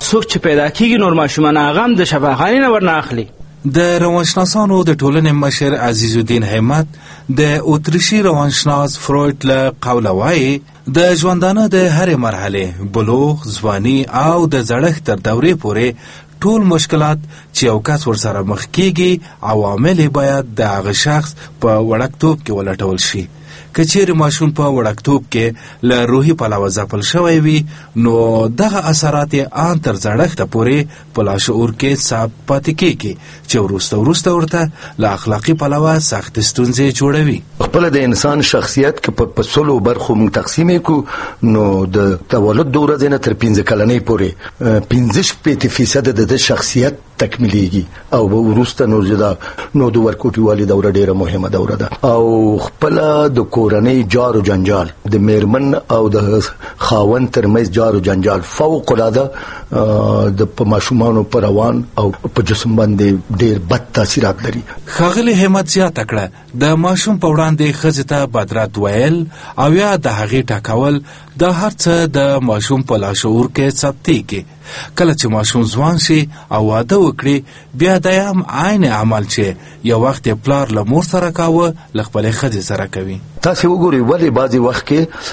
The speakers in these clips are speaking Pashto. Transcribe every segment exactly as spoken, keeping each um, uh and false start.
څوک چې پیدا کیږي نور ماشومان هغه هم د شفاخانې نه ورنه اخلي. د روانشناسانو د ټولنې مشر عزیز الدین همت د اتریشي روانشناس فروید له قوله وایي د ژوندانه د هرې مرحله بلوغ، ځواني او د زړښت تر دورې پورې ټول مشکلات چې یو کس ورسره مخ کیږي عوامل باید د هغه شخص په وړکتوب کې ولټول شي. که چیرې ماشوم په وړکتوب کې له روحي پلوه ځپل شوی وي نو دغه اثرات یې ان تر زړښته پورې په لاشعور کې ثبت پاتې کیږي چې وروسته وروسته ورته له اخلاقي پلوه سخت ستونزې جوړوي. خپل د انسان شخصیت کې په سلو برخو موږ تقسیم کړو نو د تولد د ورځې نه تر پنځه کلنۍ پورې پنځه شپېته فیصد د شخصیت تکمیلیږي او وروسته نو زدا نو د ورکوټي والي دوره ډیره مهمه دوره ده او خپل د کورنۍ جار او جنجال د میرمن او د خاوند ترمنځ جار او جنجال فوق العاده د په ماشومانو پر روان او په جسم باندې ډیر بد تاثیرات لري. ښاغلي همت زیاته کړه د ماشوم په وړاندې ښځې ته بدرد ویل او یا د هغې ټاکول دا هر څه د ماشوم په لاشعور کې ثبتېږي. کله چې ماشوم ځوان شي او واده وکړي بیا دا هم عین عمل چې یو وخت یې پلار له مور سره کاوه له خپلې ښځې سره کوي. تاسو وګورئ ولې بعضې وخت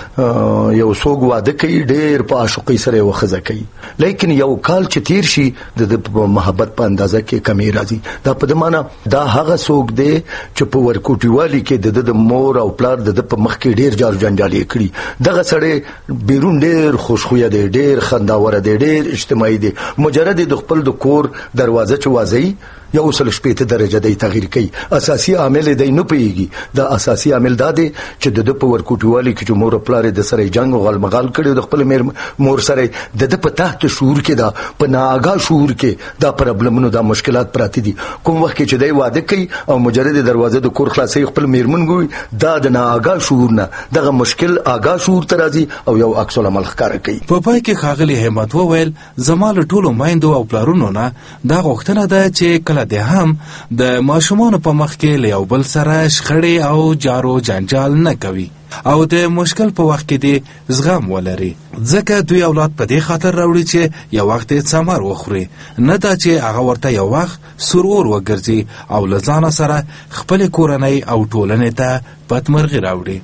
کې یو څوک واده کوي ډېر په عاشقۍ سره یوه ښځه کوي لیکن یو کال چې تیر شي د محبت په اندازه کې کمی راځي. دا په دې معنی دا هغه څوک دی چې په ورکوټیوالي کې د د مور او پلار د په مخ کې ډېر جار جنجال یې کړي. دغه سړی بیرون ډېر خوشخویه دی، ډېر خنداوره دی، ډېر اجتماعي دی. مجرد د خپل د کور دروازه چې وازي یو سل شپېته درجه دی تغییر کوي. اساسي عامل دی نه پیږي. دا اساسي عامل دا دی چې د په ورکوټیوالي کې چې مور او پلار د سره جنگ او غلمغال کړي د خپل مور سره د په تحت شعور کې دا په ناآگاه شعور کې دا پرابلمونو دا مشکلات پراته دي. کوم وخت کې چې دی واده کوي او مجرد دروازه د کور خلاصي خپل میرمن ګوي دا د ناآگاه شعور نه دغه مشکل آگاه شعور ته راځي او یو عکس العمل ښکاره کوي. په پای کې ښاغلي همت وویل زما له ټولو میندو او پلارونو نه دا غوښتنه ده چې کله د هم د ماشومانو په مخ کې له یو بل سره شخړې او جارو جنجال نه کوي او د مشکل په وخت کې دې زغم ولري ځکه دوی اولاد په دې خاطر راوړي چې یو وخت یې ثمر وخوري نه دا چې هغه ورته یو وخت سرور وګرځي او له ځانه سره خپل کورنۍ او ټولنې ته بدمرغي راوړي.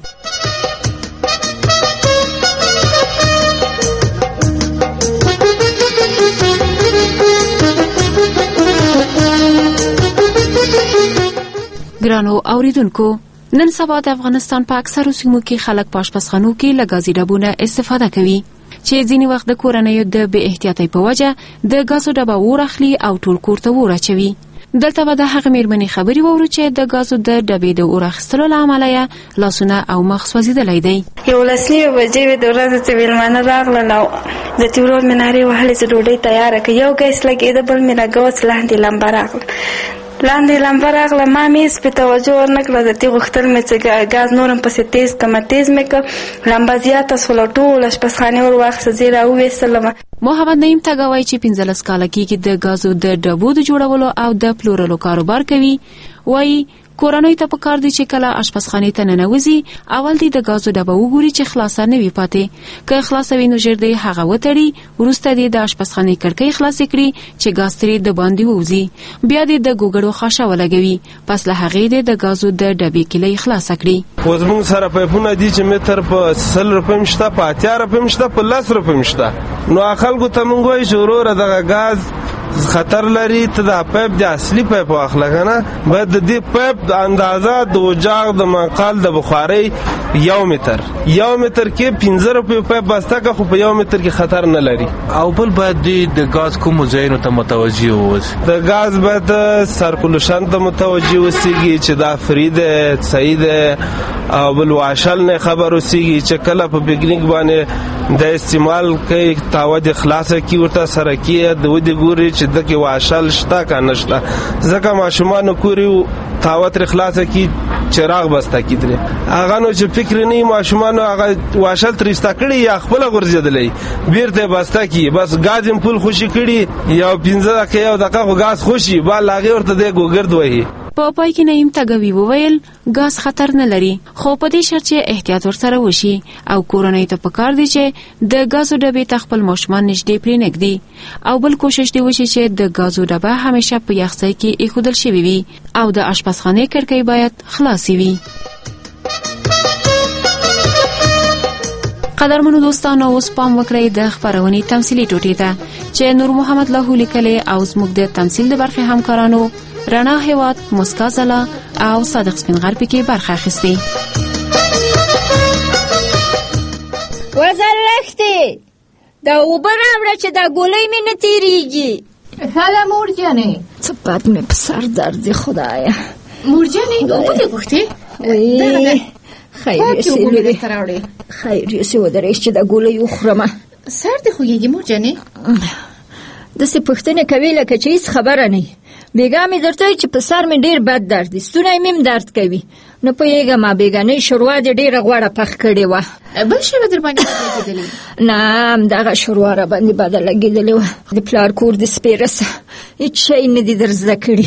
ګرانو اوریدونکو نن سبا د افغانستان په اکثرو سیمو کې خلک په اشپزخانو کې له ګازي ډبونه استفاده کوي چې ځینې وخت د کورنیو د بې احتیاطۍ په وجه د ګازو ډبه اور اخلي او ټول کور ته اور اچوي. دلته به د هغې مېرمنې خبرې واورو چې د ګازو د ډبې د اور اخیستلو له امله یې لاسونه او مخ سوځېدلی دی. یولس نیمې بجې وې د ورځې چې مېلمانه راغلل او د تیورول مې نارې وهلې چې ډوډۍ تیاره کړه. یو ګیس لګېده بل مې لګوه چې لاندې لمبه راغله لاندې لمبه راغله. ما مې سپې توجه ورنه کړه. د دې غوښتل مې چې ګاز نور هم پسې تیز کړمه. تیز مې کړه لمبه زیاته سوله ټوله اشپزخانې ور واخیسته زه یې راوویستلمه. محمد نعیم تګه وایي چې پنځلس کاله کېږي د ګازو د ډبو د جوړولو او د پلورلو کاروبار کوي. وایي کورنۍ ته پکار دي چې کله اشپزخانې ته ننوځي اول دې د ګازو ډبه وګوري چې خلاصه نه وي پاتې. که خلاصه وي نو ژر دې هغه وتړي وروسته دې د اشپزخانې کړکۍ خلاصې کړي چې ګاز ترې د باندې ووځي. بیا دې د ګوګړو خاشه ولګوي. پس له هغې دې د ګازو د ډبې کیلۍ خلاصه کړي. اوس موږ سره پایپونه دي چې متر په سل روپۍ شته، په اتیا روپۍ شته، په لس روپۍ شته. نو خلکو ته موږ وایو چې وروره دغه ګاز خطر لري ته دا پایپ د اصلي پایپ واخله کنه باید د دې پایپ د اندازه د وجاغ د منقل د بخارۍ یو متر یو متر کې پنځه روپۍ پایپ بسته که خو په یو متر کې خطر نه لري. او بل باید د ګاز کومو ځایونو ته متوجه اوسي. د ګاز باید سرکولشن ته متوجه اوسېږي چې دا فری دی صحیح دی او بل واشل نه خبر اوسېږي چې کله په پکنیک باندې د استعمال کوي تاوه د خلاصه کی ورته سره کی د ودی ګوري چې دغه واشل شته کا نشته ځکه ماشومان کوری تاوه تر خلاصه کی چراغ بسته کیدره هغه نو چې فکر نه ماشومان هغه واشل تر استکړي یا خپل غرزیدلې بیرته بسته کی بس غاز هم پول خوشي کړي یا پنځه دقیقه یو دقیقه غاز خوشي با لاغه ورته د ګوګرد وایي. په پای کې نعیم تګوي وویل ګاز خطر نه لري، خو په دې شرط چې احتیاط ورسره وشي او کورنۍ ته پکار دی چې د ګازو ډبې ته خپل ماشومان نږدې پرېنږدي او بل کوشش دی وشي چې د ګازو ډبه همیشه په یخ ځای کې ایښودل شوې وي او د اشپزخانې کړکۍ باید خلاصې وي. قدرمنو دوستانو، اوس پام وکړئ د خپرونې تمثیلي ټوټې ته چې نور محمد لاهو لیکلې او زموږ د تمثیل د برخې همکارانو رڼا هیواد، مسکا زلا او صادق سپینغر پکې برخه اخیستې. وزلښتې دا اوبه راوړه چې دا ګولۍ مې نه تېرېږي. ښه مور جانې. څه بد مې په سر درد دی خدایه. مور جانې اوبه دې غوښتې؟ وی خیر یې سې خیر یې سې ودرېږ چې دا ګولۍ وخورمه. سر دې خوږېږي مور جانې؟ داسې پوښتنې کوي لکه چې هېڅ خبره نه وي. بېګا مې درته وایي چې په سر مې ډېر بد درد دی، ستونی مې هم درد کوي. نه پوهېږم بېګانۍ شوروا دې ډېره غوړه پخ کړې وه. بل شی به در باندې بده لګېدلې؟ نه همدغه شوروا را باندې بده لګېدلې وه. د پلار کور د سپېره څه هېڅ شی نه دي در زده کړي.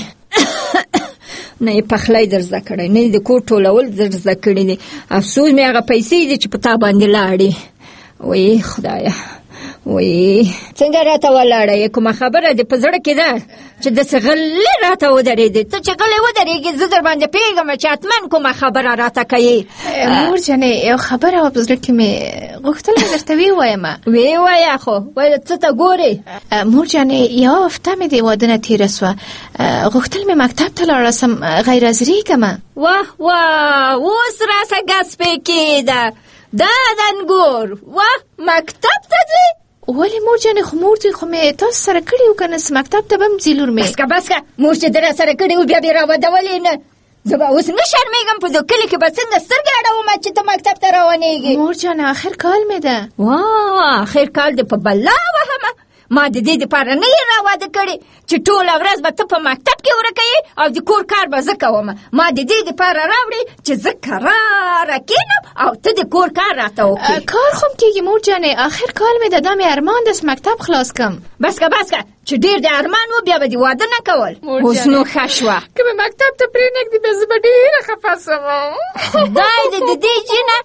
نه یې پخلی در زده کړی، نه یې د کور ټولول در زده کړي دي. افسوس مې هغه پیسې دي چې په تا باندې لاړې. وی خدایه، وی څنګه راته ولاړه یې؟ کومه خبره دې په زړه کې ده چې داسې غلې راته ودرېدې؟ ته چې غلې ودرېږې زه در باندې پوهېږم چې حتما کومه خبره راته کوې. مور جانې یو خبره وه په زړه کې مې غوښتل مې درته ویې وایم. ویې وایه خو وایه څه ته ګورې؟ مور جانې یوه هفته مې د واده نه تېره سوه، غوښتل مې مکتب ته لاړه سم غیر حاضري کړمه. واه واه اوس راسه ګسپې کېده دا د انګور. واه مکتب ته ځې؟ ولې مور جانې؟ خو مور دوی خو مې تاسو سره کړي وو که نه؟ مکتب ته به هم ځي لور مې. بس که بس که مور چې ده را سره کړي وو بیا بې راودولې نه. زه به اوس نه شرمېږم په دې کلي کې به څنګه سترګې اړومه چې ته مکتب ته روانېږې. مور جانې آخر کال مې ده. واه آخر کال دې په بلا وهمه. ما د دې دپاره نه یې راواده کړې چې ټوله ورځ به ته په مکتب کې ورکه یې او د کور کار به زه کومه. ما د دې دپاره راوړې چې زه کراره کېنم او ته د کور کار راته وکړې. کار خو م کېږي مور جانې، آخر کال مې د دا مې ارمان دس مکتب خلاص کم. بس که بس که چې ډېر د ارمان و بیا به دې واده نه کول. اوس نو ښه شوه. که مې مکتب ته پرېنږدي بیا زه به ډېره خفه سم. خدای دې د دې جینه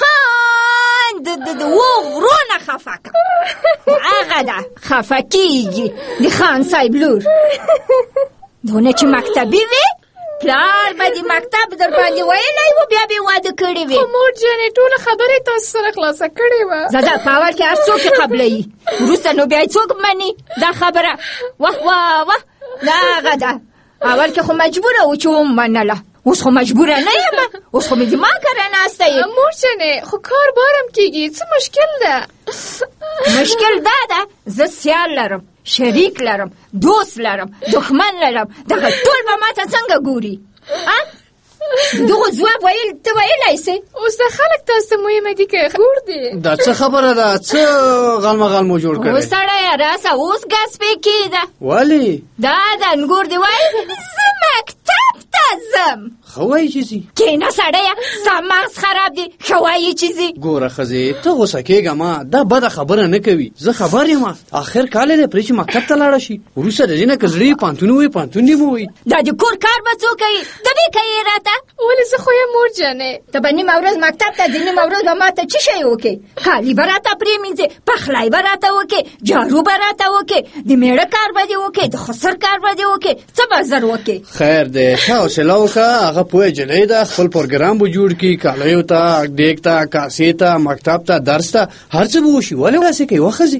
ها د د و ورونه خفه کړه. هغه ده خفه کېږي د خان صاحب لور. دونه چې مکتبي وي پلار به د مکتب در باندې ویلی و بیا به یې واده کړې وي. خو مور جانې ټوله خبرې تاسو سره خلاصه کړې وه. زه دا په اول کې هر څوک یې قبلوي، وروسته نو بیا یې څوک مني دا خبره؟ واه واه واه دا هغه ده. اول کې خو مجبوره و چې ومنله، اوس خو مجبوره نه یم. اوس خو مې د ما کره ناسته یې. مور جانې خو کار بارم کېږي، څه مشکل ده؟ مشکل دا ده زه سیال لرم، شریک لرم، دوست لرم، دښمن لرم. دغه ټول به ما ته څنګه ګوري؟ دغه ځواب ویل ته ویلی سې؟ اوس د خلک تاسو ته مهمه دي که ګور دي؟ دا څه خبره ده؟ څه غلمه غلمو جوړ کړی؟ اوس سړیه راسه اوس ګسپې کېده. ولې؟ دا د انګور دی وایي زه مکتب ته ځم. ښه وایي چې ځي؟ کېنه سړیه ستا مغز خراب دی. ښه وایي چې ځي؟ ګوره ښځې ته غوسه کېږه ما، دا بده خبره نه کوي. زه خبر یم آخر کال یې دی پرې چې مکتب ته لاړه شي. وروسته د دې نه که زړه یې پوهنتون ووایي پوهنتون دې ووایي. دا د کور کار به څوک کوي؟ ته بې کوې راته؟ ولې زه خو یم مور جانې. ته به نیمه ورځ مکتب ته د نیمه ورځ به ما ته څه شی وکړې؟ کالي به راته پرېمینځې، پخلی به راته وکړې، جارو به راته وکړې، د میړه کار به دې وکړې، د خسر کار به دې وکړې. څه به زر وکړې؟ خیر دی ښه حوصله وکړه. هغه پوهه جلۍ ده، خپل پروګرام به جوړ کړي، کالیو ته، دیګ ته، کاسې ته، مکتب ته، درس ته، هر څه به وشي. ولې داسې کوي وښځې؟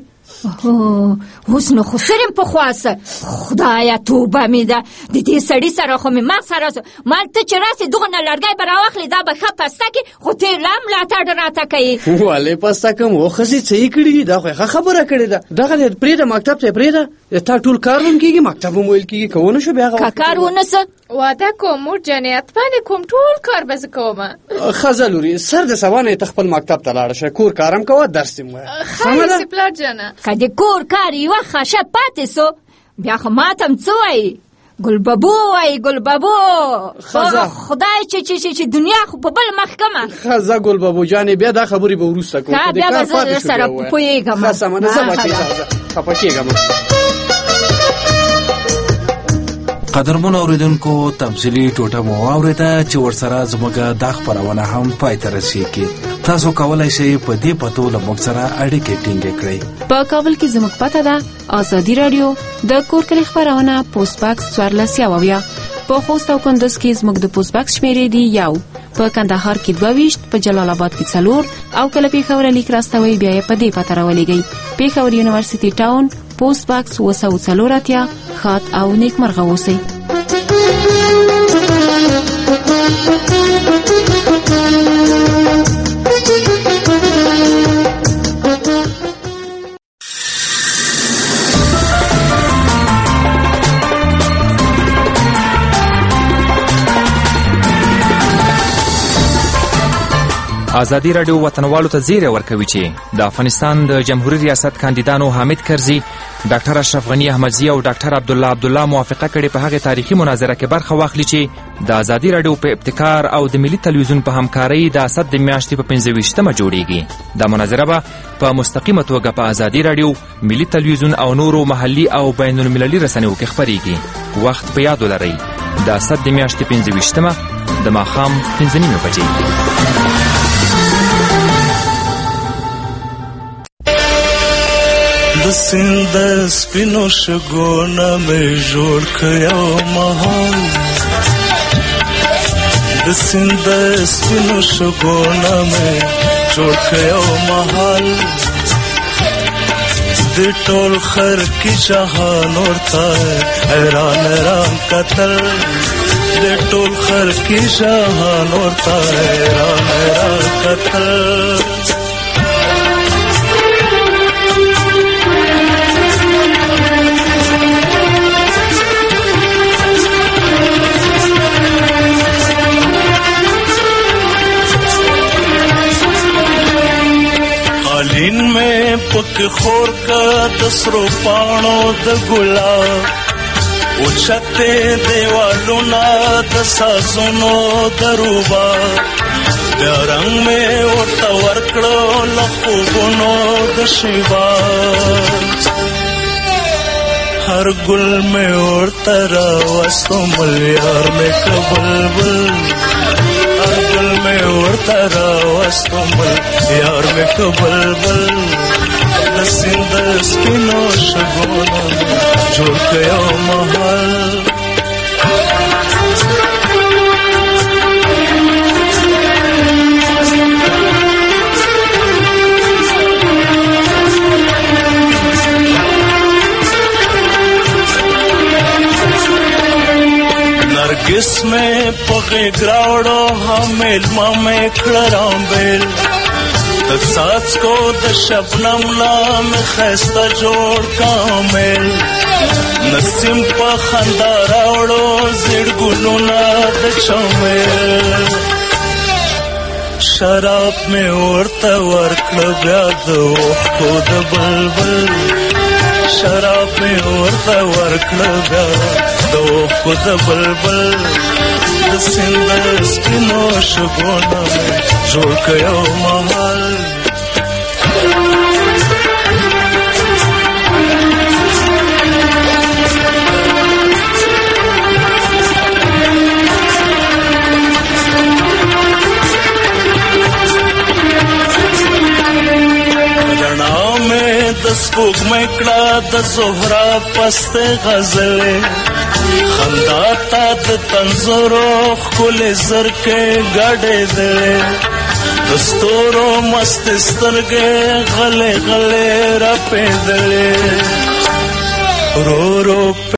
اوس نو خو سر یم په خواسه. خدایه توبه مې ده د دې سړي سره خو مې مغز خراب شو. مال ته چې راسې دغه نه لرګی به راواخلې دا به ښه پسته کړي، خو ته یې لا ملاتړ راته کوې. ولې پسته کړم؟ وښځې څه یې کړي دي؟ دا خو یې ښه خبره کړې ده. دغه دی پرېږده مکتب ته یې پرېږده. تا ټول کار هم کېږي، مکتب هم ویل کېږي. که ونه شو بیا هغه که کار ونه څه واده کوم مور جانې، اتفانې کوم ټول کار به زه کومه. ښځه لورې سر د سبا نه ته خپل مکتب ته لاړه شه، کور کار هم کوه، درس هم وایه. خیر سي پلار جانه. که د کور کار یوه خشه پاتې سو بیا خو ماته هم څه وایي؟ ګلبابو وایي ګلبابو. خدای چې چې چې دنیا خو په بل مخ کمه. ښځه ګلبابو جانې بیا دا خبرې به وروسته کوو. بیا به زه سره پوهېږم. ښه سمه ده، زه به کېږم، خفه کېږم. قدرمن اوریدونکو تفصیلی ټوټه مو واورېده چې ورسره زموږ دا خپرونه هم پای ته رسیږي. تاسو کولی شئ په دې پتو له موږ سره اړیکې ټینګې کړئ. په کابل کې زموږ پته ده ازادي رادیو د کور کلي خپرونه پوسټ باکس څوارلس یوویشت، په خوست او کندوز کې زموږ د پوسټ باکس شمیرې دی یو، په کندهار کې دوه ویشت، په جلال آباد کې څلور او کله پېښور لیک راستوي بیا یې په دې پته راولېږئ. پېښور یونیورسيټي ټاون پوسټ باکس اوه سوه څلور اتیا. ښاد او نیکمرغه اوسئ. ازادي رادیو وطنوالو ته زیری ورکوي چې د افغانستان د جمهوریت ریاست کاندیدانو حامد کرزي، ډاکټر اشرف غنی احمدزي او ډاکټر عبدالله عبدالله موافقه کړې په هغې تاریخي مناظره کې برخه واخلي چې د ازادي رادیو په ابتکار او د ملي تلویزیون په همکارۍ د اسد د میاشتې په پنځه ویشتمه جوړیږي. دا مناظره به په مستقیمه توګه په ازادي رادیو، ملي تلویزیون او نورو محلي او بین المللي رسنیو کې خپریږي. وخت په یاد ولرئ، د اسد د میاشتې پنځه ویشتمه د ماښام پنځه نیمې بجې. د سیند سپینو شګونه مې جوړ کړو مهال، د سیند سپینو شګونه مې جوړ کړو مهال، د ټول خر کې جهان ورته حیران حیران کتل، د ټول خر کې جهان ورته حیران حیران کتل. قالین میں پک خور کا دسرو پانو د گلاب، اوچھتے دیوالو نا دسازونو دروبا، بیا رنگ میں ورتا ورکڑو لخوبونو دشیبا، ہر گل میں ورتا راوستو ملیار میں کبلبل، ہر گل میں ورتا راوستو ملیار میں کبلبل، د سیند سپینو شګونو جوړ کړو مهال. نرگس میں پغې ګراوړو حامل ما مې کړه رامبیل، د څاڅکو د شبنم نام ښایسته جوړ کامل، نسیم په خندا راوړو زیړ ګلونه د چمیل، شراب مې ورته ورکړه بیا د اوښکو د بلبل، شراب مې ورته ورکړه بیا د اوښکو د بلبل، د سیند سپینو شګونه مې جوړ کړو مهال. رڼا مې د سپوږمۍ کړه د زهره پسته غزلې، خندا تا د تنظرو ښکلې زرکې ګډې دلې، د ستورو مست سترګې غلې غلې راپېدلې، رو رو